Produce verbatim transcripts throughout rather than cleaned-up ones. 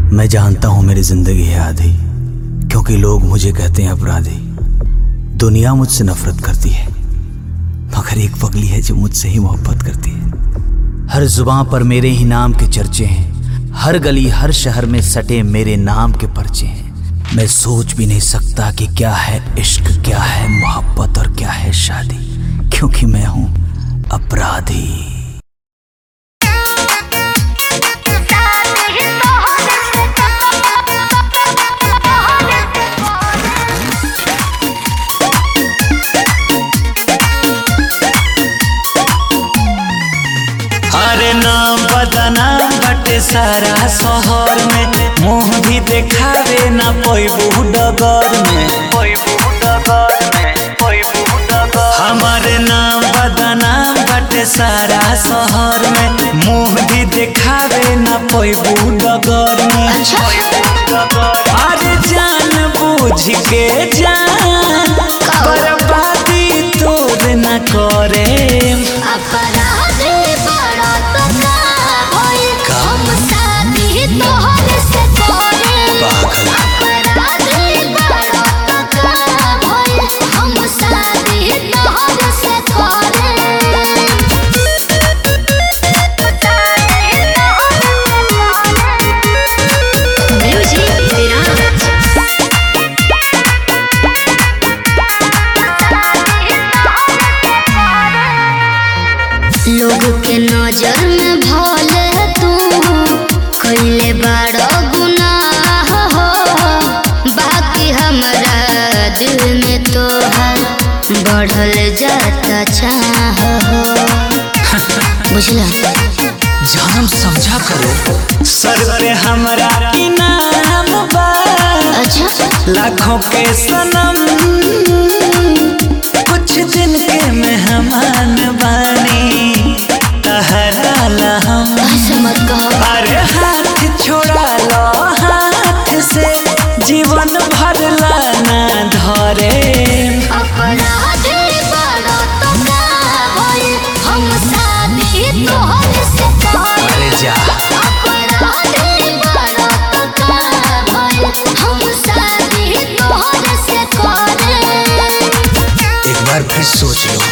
मैं जानता हूं मेरी जिंदगी है आधी, क्योंकि लोग मुझे कहते हैं अपराधी। दुनिया मुझसे नफरत करती है, मगर एक पगली है जो मुझसे ही मोहब्बत करती है। हर जुबां पर मेरे ही नाम के चर्चे हैं, हर गली हर शहर में सटे मेरे नाम के पर्चे हैं। मैं सोच भी नहीं सकता कि क्या है इश्क, क्या है मोहब्बत और क्या है शादी, क्योंकि मैं हूं अपराधी। अरे नाम बदनाम बटे सारा शहर में, मुँह भी देखावे ना पैबू डगर में। हमारे नाम बदनाम बटे सारा शहर में, मुँह भी देखावे ना पैबू डगर में। अरे जान बूझ के जान बर्बादी तोर न करे। लोग के नजर में भले तू कइले बड़ा गुनाह हो, बाकी हमरा दिल में तो बढ़ल जाता चाह हो। बुझला? जानम समझा करो, सर पे हमरा इनाम बा। अच्छा, लाखों के सनम कुछ दिन के मेहमान बानी, तहरा ला हम। ऐसे मत कहो। अरे हाथ छोड़ा लो हाथ से, जीवन भर ला ना धरे। अपराधी बड़ा तो का होई, हम शादी तोहरे से करे। अरे जा। अपराधी बड़ा तो का होई, हम शादी तोहरे से करे। एक बार फिर सोच लो।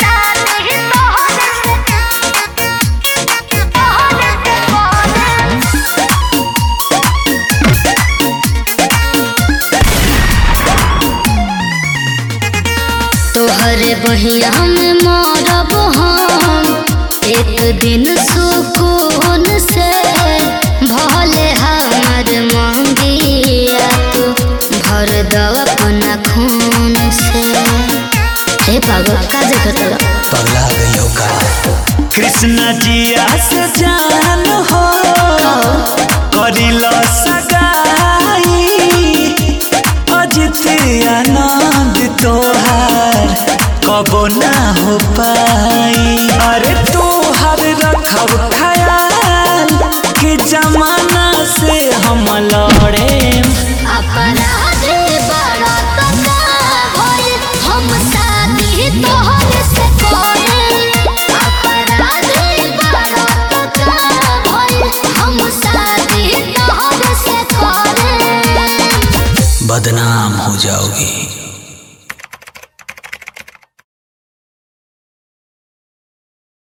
तोहरे बहिया में मरब हम एक दिन सुकून से, भले हमर मंगिया तू भर दव अपना खून से। हे पागल का देखत रह? पगला गई हो का? कृष्णा जिया से जान हो, करिल सगाई, अजित आनंद तोहार कबो ना हो पाई। अरे तोहार रखब ख्याल कि जमाना से हम लड़े। अपराधी बड़ा तो का होई, हम शादी तोहरे से करे। अपराधी बड़ा तो का होई, हम शादी तोहरे से करे। बदनाम हो जाओगी।